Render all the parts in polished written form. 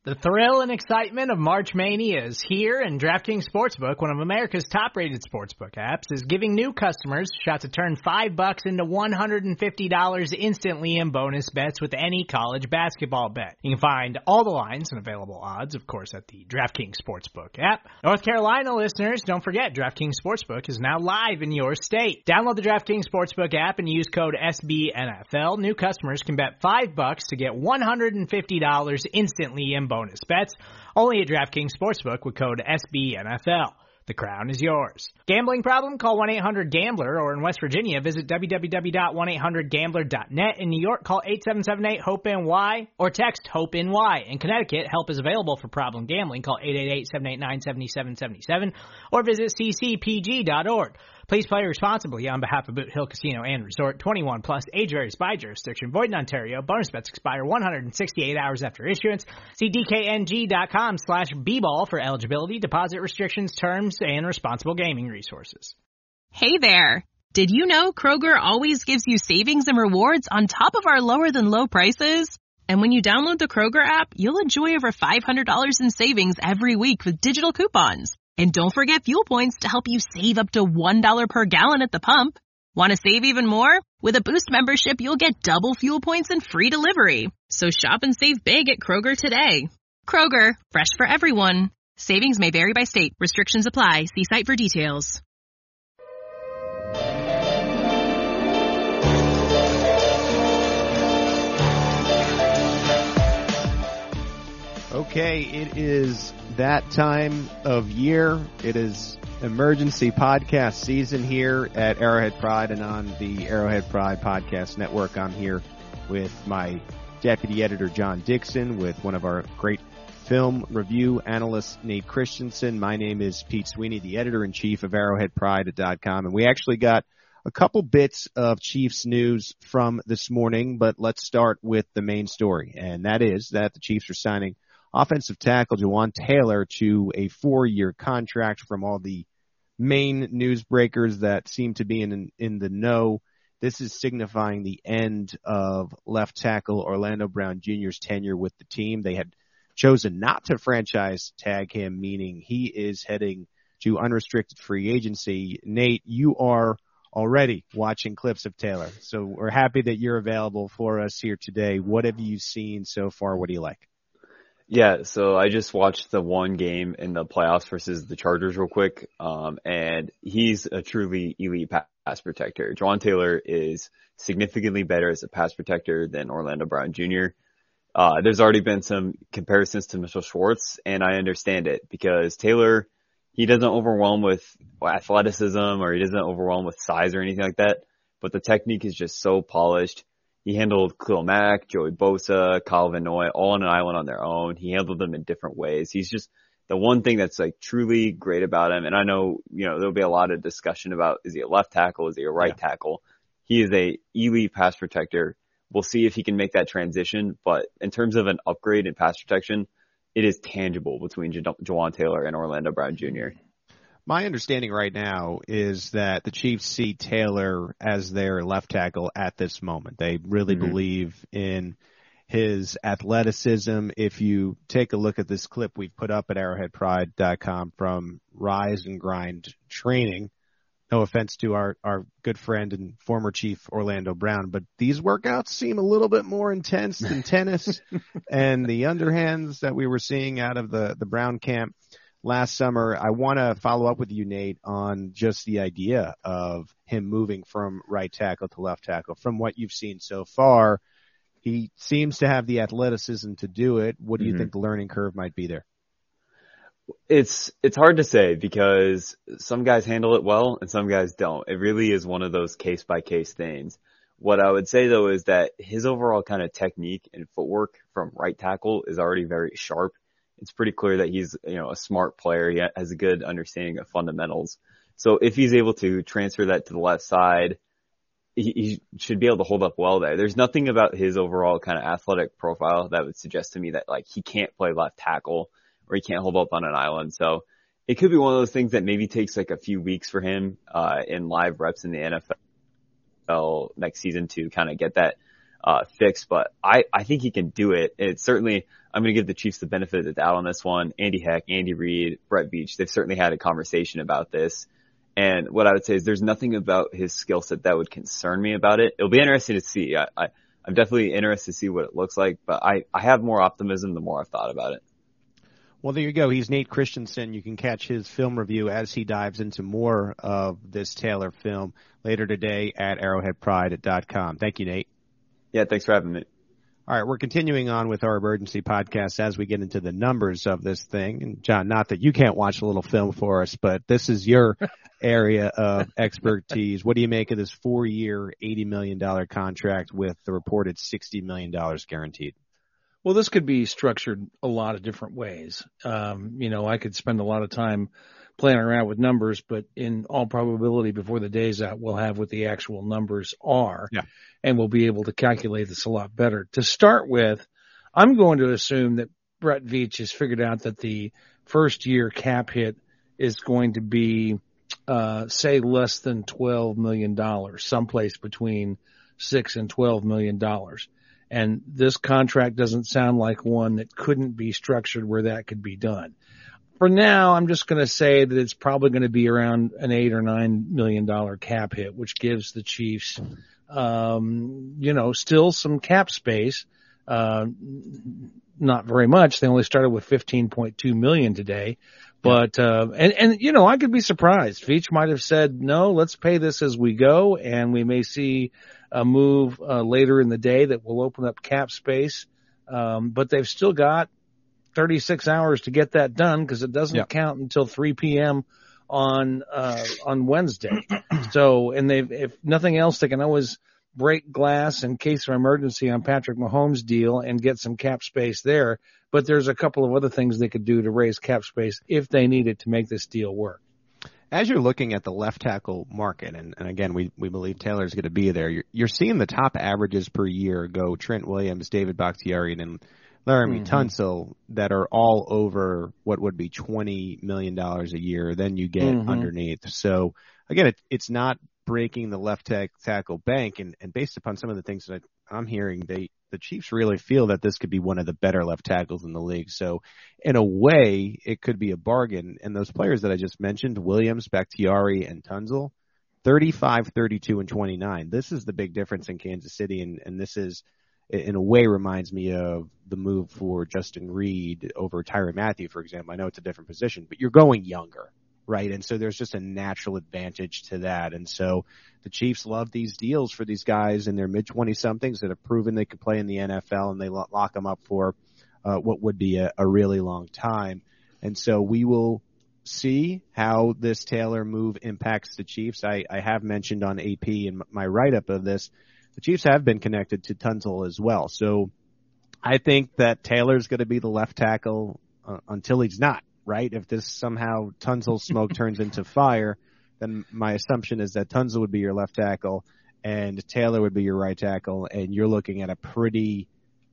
The thrill and excitement of March Mania is here, and DraftKings Sportsbook, one of America's top-rated sportsbook apps, is giving new customers a shot to turn $5 into $150 instantly in bonus bets with any college basketball bet. You can find all the lines and available odds, of course, at the DraftKings Sportsbook app. North Carolina listeners, don't forget, DraftKings Sportsbook is now live in your state. Download the DraftKings Sportsbook app and use code SBNFL. New customers can bet $5 to get $150 instantly in bonus bets, only at DraftKings Sportsbook with code SBNFL. The crown is yours. Gambling problem? Call 1-800-GAMBLER, or in West Virginia, visit www.1800gambler.net. In New York, call 877-8-HOPE-NY or text HOPE-NY. In Connecticut, help is available for problem gambling. Call 888-789-7777 or visit ccpg.org. Please play responsibly on behalf of Boot Hill Casino and Resort. 21 plus, age varies by jurisdiction. Void in Ontario. Bonus bets expire 168 hours after issuance. See dkng.com/bball for eligibility, deposit restrictions, terms, and responsible gaming resources. Hey there. Did you know Kroger always gives you savings and rewards on top of our lower than low prices? And when you download the Kroger app, you'll enjoy over $500 in savings every week with digital coupons. And don't forget fuel points to help you save up to $1 per gallon at the pump. Want to save even more? With a Boost membership, you'll get double fuel points and free delivery. So shop and save big at Kroger today. Kroger, fresh for everyone. Savings may vary by state. Restrictions apply. See site for details. Okay, it is that time of year. It is emergency podcast season here at Arrowhead Pride and on the Arrowhead Pride Podcast Network. I'm here with my deputy editor, John Dixon, with one of our great film review analysts, Nate Christensen. My name is Pete Sweeney, the editor-in-chief of ArrowheadPride.com, and we actually got a couple bits of Chiefs news from this morning, but let's start with the main story, and that is that the Chiefs are signing offensive tackle Jawaan Taylor to a 4-year contract. From all the main newsbreakers that seem to be in the know, this is signifying the end of left tackle Orlando Brown Jr.'s tenure with the team. They had chosen not to franchise tag him, meaning he is heading to unrestricted free agency. Nate, you are already watching clips of Taylor, so we're happy that you're available for us here today. What have you seen so far? What do you like? Yeah, so I just watched the one game in the playoffs versus the Chargers real quick, and he's a truly elite pass protector. Jawaan Taylor is significantly better as a pass protector than Orlando Brown Jr. There's already been some comparisons to Mitchell Schwartz, and I understand it because Taylor, he doesn't overwhelm with athleticism or he doesn't overwhelm with size or anything like that, but the technique is just so polished. He handled Khalil Mack, Joey Bosa, Kyle Van Noy all on an island on their own. He handled them in different ways. He's just the one thing that's like truly great about him. And I know, there'll be a lot of discussion about, is he a left tackle? Is he a right tackle? He is a elite pass protector. We'll see if he can make that transition. But in terms of an upgrade in pass protection, it is tangible between Jawaan Taylor and Orlando Brown Jr. My understanding right now is that the Chiefs see Taylor as their left tackle at this moment. They really believe in his athleticism. If you take a look at this clip we've put up at arrowheadpride.com from Rise and Grind Training, no offense to our good friend and former Chief Orlando Brown, but these workouts seem a little bit more intense than tennis and the underhands that we were seeing out of the Brown camp last summer. I want to follow up with you, Nate, on just the idea of him moving from right tackle to left tackle. From what you've seen so far, he seems to have the athleticism to do it. What do you think the learning curve might be there? It's hard to say because some guys handle it well and some guys don't. It really is one of those case by case things. What I would say though is that his overall kind of technique and footwork from right tackle is already very sharp. It's pretty clear that he's, a smart player. He has a good understanding of fundamentals. So if he's able to transfer that to the left side, he should be able to hold up well there. There's nothing about his overall kind of athletic profile that would suggest to me that like he can't play left tackle or he can't hold up on an island. So it could be one of those things that maybe takes like a few weeks for him, in live reps in the NFL next season to kind of get that fixed, but I think he can do it. It's certainly I'm going to give the Chiefs the benefit of the doubt on this one. Andy Heck, Andy Reid, Brett Veach, they've certainly had a conversation about this. And what I would say is there's nothing about his skill set that would concern me about it. It'll be interesting to see. I'm definitely interested to see what it looks like, but I have more optimism the more I've thought about it. Well, there you go. He's Nate Christensen. You can catch his film review as he dives into more of this Taylor film later today at arrowheadpride.com. Thank you, Nate. Yeah, thanks for having me. All right, we're continuing on with our emergency podcast as we get into the numbers of this thing. And John, not that you can't watch a little film for us, but this is your area of expertise. What do you make of this 4-year, $80 million contract with the reported $60 million guaranteed? Well, this could be structured a lot of different ways. I could spend a lot of time playing around with numbers, but in all probability before the day's out, we'll have what the actual numbers are. Yeah. And we'll be able to calculate this a lot better. To start with, I'm going to assume that Brett Veach has figured out that the first year cap hit is going to be, say, less than $12 million, someplace between $6 and $12 million. And this contract doesn't sound like one that couldn't be structured where that could be done. For now, I'm just going to say that it's probably going to be around an $8 or $9 million cap hit, which gives the Chiefs, still some cap space. Not very much. They only started with $15.2 million today. But, I could be surprised. Veach might have said, no, let's pay this as we go. And we may see a move, later in the day that will open up cap space. But they've still got 36 hours to get that done because it doesn't count until 3 p.m. on Wednesday. So, and if nothing else, they can always break glass in case of emergency on Patrick Mahomes' deal and get some cap space there. But there's a couple of other things they could do to raise cap space if they need it to make this deal work. As you're looking at the left tackle market, and again, we believe Taylor's going to be there, you're seeing the top averages per year go Trent Williams, David Bakhtiari, and Laremy Tunsil that are all over what would be $20 million a year. Then you get underneath. So, again, it's not breaking the left tackle bank. And based upon some of the things that I'm hearing, the Chiefs really feel that this could be one of the better left tackles in the league. So, in a way, it could be a bargain. And those players that I just mentioned, Williams, Bakhtiari, and Tunsil, 35, 32, and 29. This is the big difference in Kansas City, and this is, in a way, reminds me of the move for Justin Reed over Tyrann Mathieu, for example. I know it's a different position, but you're going younger, right? And so there's just a natural advantage to that. And so the Chiefs love these deals for these guys in their mid-20-somethings that have proven they could play in the NFL, and they lock them up for what would be a really long time. And so we will see how this Taylor move impacts the Chiefs. I have mentioned on AP in my write-up of this, the Chiefs have been connected to Tunsil as well. So I think that Taylor's going to be the left tackle until he's not, right? If this somehow Tunsil smoke turns into fire, then my assumption is that Tunsil would be your left tackle and Taylor would be your right tackle, and you're looking at a pretty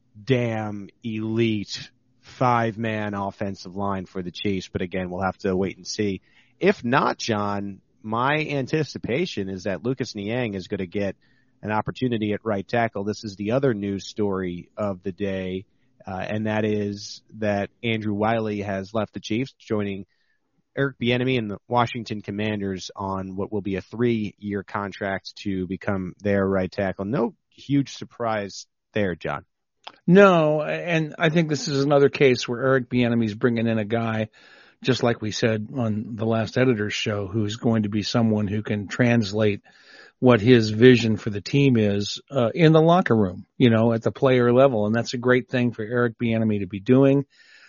damn elite 5-man offensive line for the Chiefs. But again, we'll have to wait and see. If not, John, my anticipation is that Lucas Niang is going to get an opportunity at right tackle. This is the other news story of the day, and that is that Andrew Wiley has left the Chiefs, joining Eric Bieniemy and the Washington Commanders on what will be a 3-year contract to become their right tackle. No huge surprise there, John. No, and I think this is another case where Eric Bieniemy's bringing in a guy, just like we said on the last editor's show, who's going to be someone who can translate what his vision for the team is in the locker room, at the player level. And that's a great thing for Eric Bieniemy to be doing.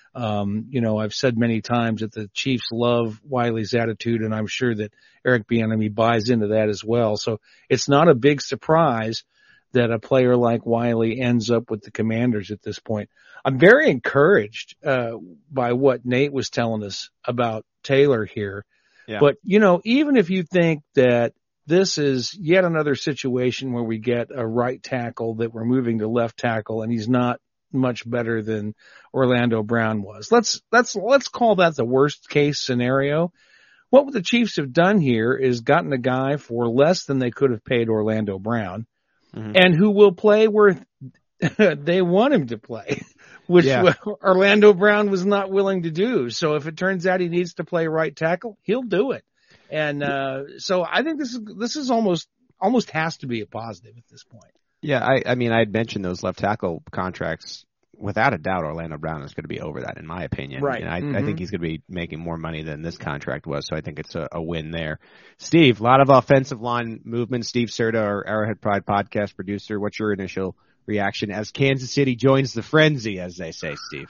I've said many times that the Chiefs love Wiley's attitude, and I'm sure that Eric Bieniemy buys into that as well. So it's not a big surprise that a player like Wiley ends up with the Commanders at this point. I'm very encouraged by what Nate was telling us about Taylor here. Yeah. But, even if you think that this is yet another situation where we get a right tackle that we're moving to left tackle and he's not much better than Orlando Brown was. Let's call that the worst case scenario. What the Chiefs have done here is gotten a guy for less than they could have paid Orlando Brown, and who will play where they want him to play, which Orlando Brown was not willing to do. So if it turns out he needs to play right tackle, he'll do it. And so I think this is almost has to be a positive at this point. Yeah, I mean, I'd mentioned those left tackle contracts. Without a doubt, Orlando Brown is going to be over that, in my opinion. Right. And I think he's going to be making more money than this contract was, so I think it's a win there. Steve, a lot of offensive line movement. Steve Serta, our Arrowhead Pride podcast producer. What's your initial reaction as Kansas City joins the frenzy, as they say, Steve?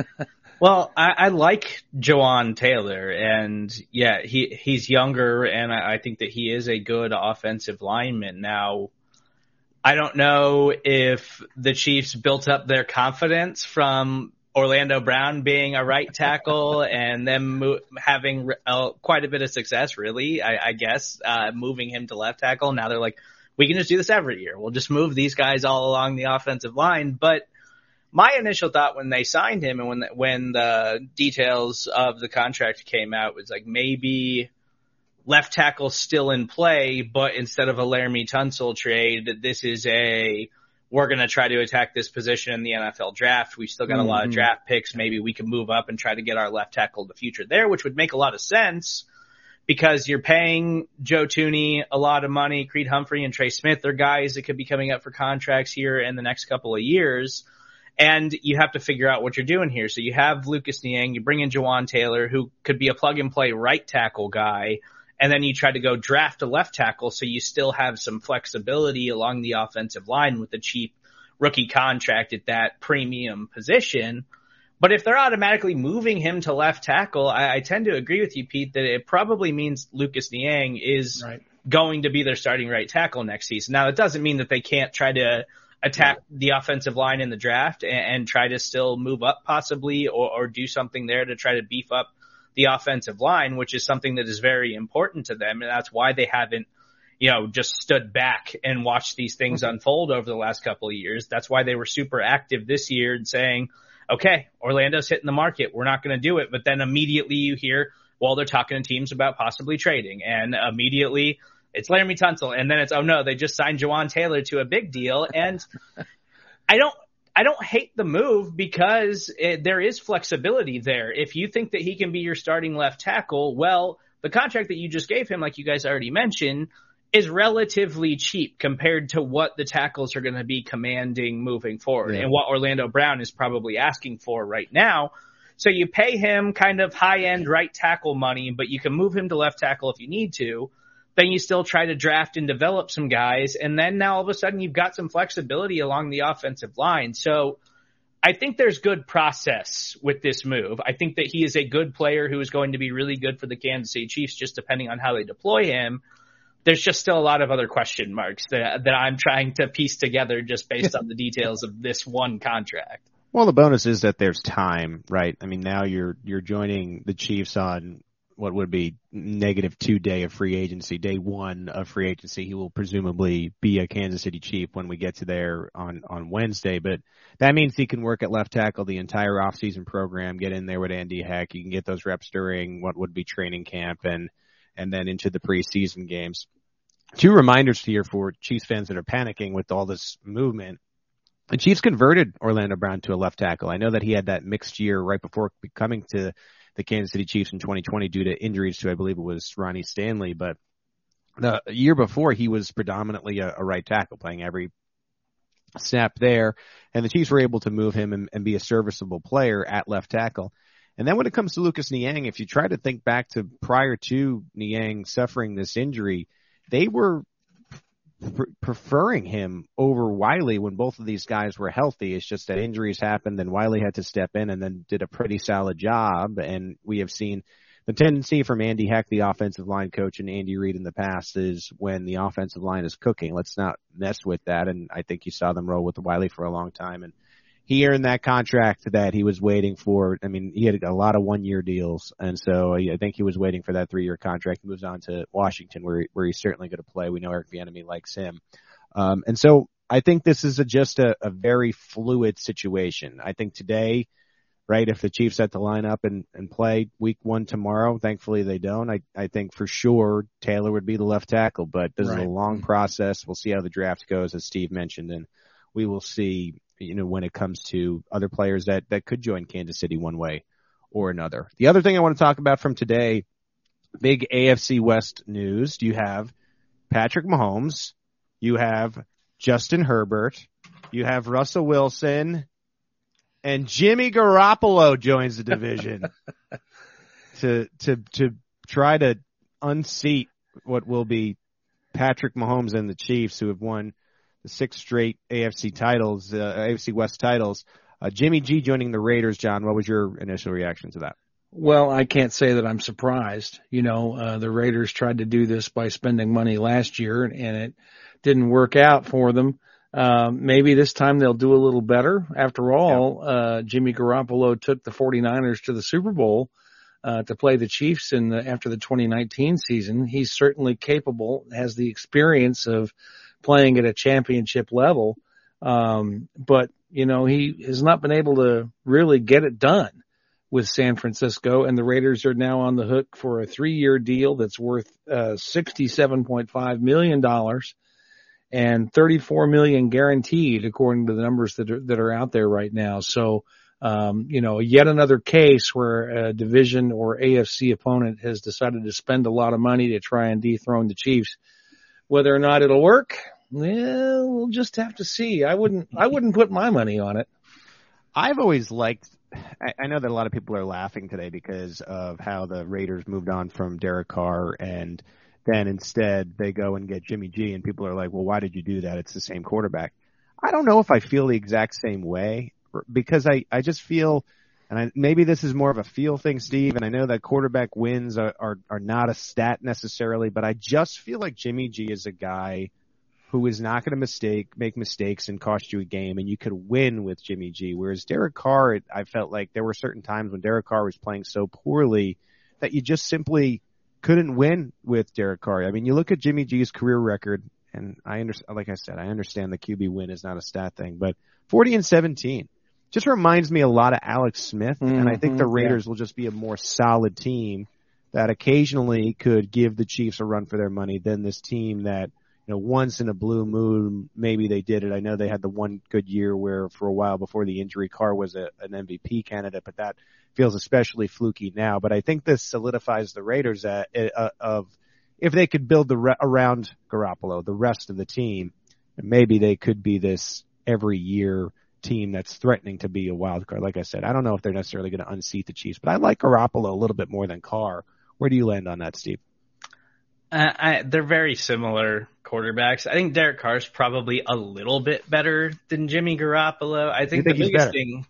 Well, I like Jawaan Taylor, and yeah, he's younger, and I think that he is a good offensive lineman. Now, I don't know if the Chiefs built up their confidence from Orlando Brown being a right tackle and them having quite a bit of success, really, I guess, moving him to left tackle. Now they're like, we can just do this every year. We'll just move these guys all along the offensive line. But my initial thought when they signed him and when the details of the contract came out was like, maybe left tackle still in play, but instead of a Laramie Tunsil trade, this is we're going to try to attack this position in the NFL draft. We've still got a lot of draft picks. Maybe we can move up and try to get our left tackle in the future there, which would make a lot of sense because you're paying Joe Thuney a lot of money. Creed Humphrey and Trey Smith are guys that could be coming up for contracts here in the next couple of years. And you have to figure out what you're doing here. So you have Lucas Niang, you bring in Jawaan Taylor, who could be a plug and play right tackle guy. And then you try to go draft a left tackle so you still have some flexibility along the offensive line with a cheap rookie contract at that premium position. But if they're automatically moving him to left tackle, I tend to agree with you, Pete, that it probably means Lucas Niang is going to be their starting right tackle next season. Now, it doesn't mean that they can't try to attack the offensive line in the draft and try to still move up possibly or do something there to try to beef up the offensive line, which is something that is very important to them. And that's why they haven't, just stood back and watched these things unfold over the last couple of years. That's why they were super active this year and saying, okay, Orlando's hitting the market. We're not going to do it. But then immediately you hear, well, they're talking to teams about possibly trading. And immediately it's Laramie Tunsil. And then it's, oh no, they just signed Jawaan Taylor to a big deal. And I don't hate the move because there is flexibility there. If you think that he can be your starting left tackle, well, the contract that you just gave him, like you guys already mentioned, is relatively cheap compared to what the tackles are going to be commanding moving forward and what Orlando Brown is probably asking for right now. So you pay him kind of high-end right tackle money, but you can move him to left tackle if you need to. Then you still try to draft and develop some guys. And then now all of a sudden you've got some flexibility along the offensive line. So I think there's good process with this move. I think that he is a good player who is going to be really good for the Kansas City Chiefs, just depending on how they deploy him. There's just still a lot of other question marks that I'm trying to piece together just based on the details of this one contract. Well, the bonus is that there's time, right? I mean, now you're joining the Chiefs on what would be -2 day of free agency, day one of free agency. He will presumably be a Kansas City Chief when we get to there on Wednesday, but that means he can work at left tackle the entire offseason program, get in there with Andy Heck. You can get those reps during what would be training camp and then into the preseason games. 2 reminders here for Chiefs fans that are panicking with all this movement. The Chiefs converted Orlando Brown to a left tackle. I know that he had that mixed year right before coming to the Kansas City Chiefs in 2020 due to injuries to, I believe it was Ronnie Stanley. But the year before, he was predominantly a right tackle, playing every snap there. And the Chiefs were able to move him and be a serviceable player at left tackle. And then when it comes to Lucas Niang, if you try to think back to prior to Niang suffering this injury, they were preferring him over Wiley when both of these guys were healthy. It's just that injuries happened and Wiley had to step in and then did a pretty solid job. And we have seen the tendency from Andy Heck, the offensive line coach, and Andy Reid in the past is when the offensive line is cooking, let's not mess with that. And I think you saw them roll with Wiley for a long time. And he earned that contract that he was waiting for. I mean, he had a lot of one-year deals, and so I think he was waiting for that 3-year contract. He moves on to Washington, where he's certainly going to play. We know Eric Bieniemy likes him. And so I think this is just a very fluid situation. I think today, right, if the Chiefs had to line up and play week 1 tomorrow, thankfully they don't, I think for sure Taylor would be the left tackle. But this is a long process. We'll see how the draft goes, as Steve mentioned, and we will see when it comes to other players that could join Kansas City one way or another. The other thing I want to talk about from today, big AFC West news. You have Patrick Mahomes. You have Justin Herbert. You have Russell Wilson. And Jimmy Garoppolo joins the division to try to unseat what will be Patrick Mahomes and the Chiefs, who have won the 6 straight AFC titles, AFC West titles. Jimmy G joining the Raiders. John, what was your initial reaction to that? Well, I can't say that I'm surprised. The Raiders tried to do this by spending money last year, and it didn't work out for them. Maybe this time they'll do a little better. After all, Jimmy Garoppolo took the 49ers to the Super Bowl to play the Chiefs after the 2019 season. He's certainly capable, has the experience of playing at a championship level. But he has not been able to really get it done with San Francisco, and the Raiders are now on the hook for a 3-year deal that's worth $67.5 million and $34 million guaranteed, according to the numbers that are out there right now. So, yet another case where a division or AFC opponent has decided to spend a lot of money to try and dethrone the Chiefs. Whether or not it'll work, we'll just have to see. I wouldn't put my money on it. I've always liked, I know that a lot of people are laughing today because of how the Raiders moved on from Derek Carr, and then instead they go and get Jimmy G, and people are like, well, why did you do that? It's the same quarterback. I don't know if I feel the exact same way, because I just feel, and maybe this is more of a feel thing, Steve, and I know that quarterback wins are not a stat necessarily, but I just feel like Jimmy G is a guy who is not going to make mistakes and cost you a game, and you could win with Jimmy G. Whereas Derek Carr, I felt like there were certain times when Derek Carr was playing so poorly that you just simply couldn't win with Derek Carr. I mean, you look at Jimmy G's career record, and I understand the QB win is not a stat thing, but 40-17 just reminds me a lot of Alex Smith, and I think the Raiders will just be a more solid team that occasionally could give the Chiefs a run for their money than this team that, once in a blue moon, maybe they did it. I know they had the one good year where for a while before the injury, Carr was an MVP candidate, but that feels especially fluky now. But I think this solidifies the Raiders of if they could build around Garoppolo, the rest of the team, maybe they could be this every year team that's threatening to be a wild card. Like I said, I don't know if they're necessarily going to unseat the Chiefs, but I like Garoppolo a little bit more than Carr. Where do you land on that, Steve? They're very similar quarterbacks. I think Derek Carr's probably a little bit better than Jimmy Garoppolo. I think the biggest thing,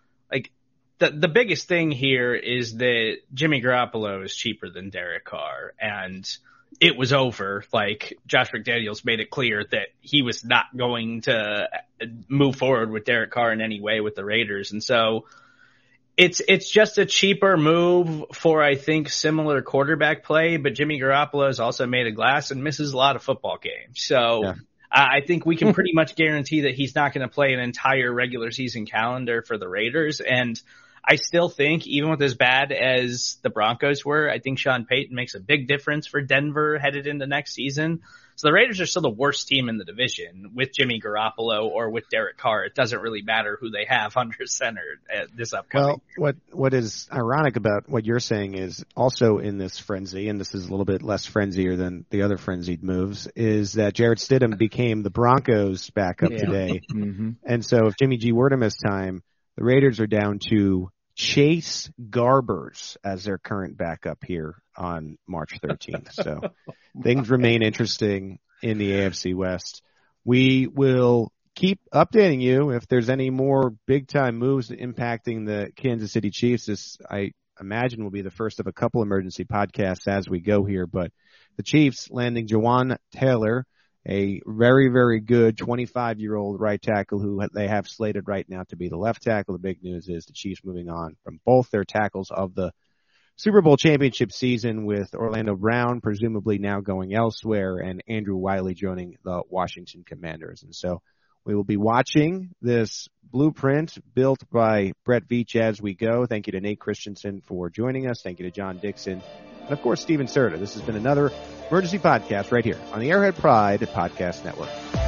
the biggest thing here is that Jimmy Garoppolo is cheaper than Derek Carr, and it was over. Like, Josh McDaniels made it clear that he was not going to move forward with Derek Carr in any way with the Raiders, and so it's just a cheaper move for, I think, similar quarterback play, but Jimmy Garoppolo is also made of glass and misses a lot of football games. So I think we can pretty much guarantee that he's not going to play an entire regular season calendar for the Raiders. And I still think, even with as bad as the Broncos were, I think Sean Payton makes a big difference for Denver headed into next season. So the Raiders are still the worst team in the division with Jimmy Garoppolo or with Derek Carr. It doesn't really matter who they have under center this upcoming year. What is ironic about what you're saying is also in this frenzy, and this is a little bit less frenzier than the other frenzied moves, is that Jarrett Stidham became the Broncos backup today. And so if Jimmy G were to miss time, the Raiders are down to Chase Garbers as their current backup here on March 13th. So things remain interesting in the AFC West. We will keep updating you if there's any more big-time moves impacting the Kansas City Chiefs. This, I imagine, will be the first of a couple emergency podcasts as we go here. But the Chiefs landing Jawaan Taylor, a very, very good 25-year-old right tackle who they have slated right now to be the left tackle. The big news is the Chiefs moving on from both their tackles of the Super Bowl championship season, with Orlando Brown presumably now going elsewhere and Andrew Wiley joining the Washington Commanders. And so we will be watching this blueprint built by Brett Veach as we go. Thank you to Nate Christensen for joining us. Thank you to John Dixon. And, of course, Steven Serta. This has been another Emergency Podcast right here on the Arrowhead Pride Podcast Network.